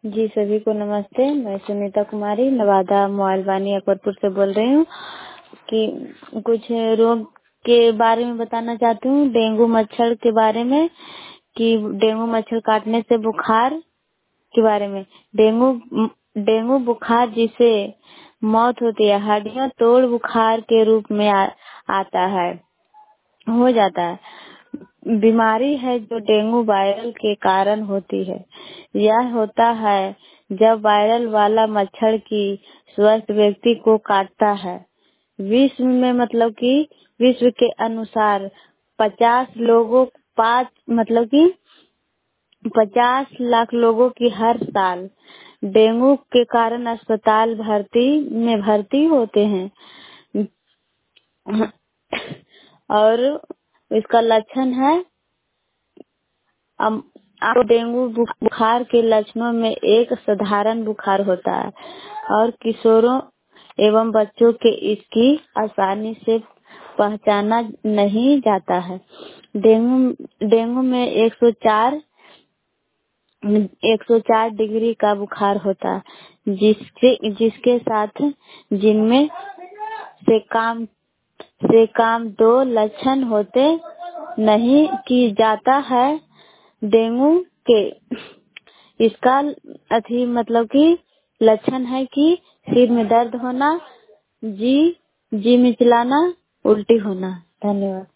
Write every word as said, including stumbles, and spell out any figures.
जी, सभी को नमस्ते। मैं सुनीता कुमारी नवादा मोबाइल वानी अकबरपुर से बोल रही हूँ कि कुछ रोग के बारे में बताना चाहती हूँ। डेंगू मच्छर के बारे में कि डेंगू मच्छर काटने से बुखार के बारे में। डेंगू डेंगू बुखार जिसे मौत होती है, हड्डियां तोड़ बुखार के रूप में आ, आता है हो जाता है। बीमारी है जो डेंगू वायरल के कारण होती है। यह होता है जब वायरल वाला मच्छर की स्वस्थ व्यक्ति को काटता है। विश्व में मतलब कि विश्व के अनुसार पचास लोगों पाँच मतलब कि पचास लाख लोगों की हर साल डेंगू के कारण अस्पताल भर्ती में भर्ती होते हैं। और इसका लक्षण है अब डेंगू बुखार के लक्षणों में एक साधारण बुखार होता है और किशोरों एवं बच्चों के इसकी आसानी से पहचाना नहीं जाता है। डेंगू डेंगू में एक सौ चार एक सौ चार डिग्री का बुखार होता है जिससे जिसके साथ जिनमें से काम से काम दो लक्षण होते नहीं की जाता है। डेंगू के इसका अथी मतलब कि लक्षण है कि सिर में दर्द होना, जी जी मिचलाना, उल्टी होना। धन्यवाद।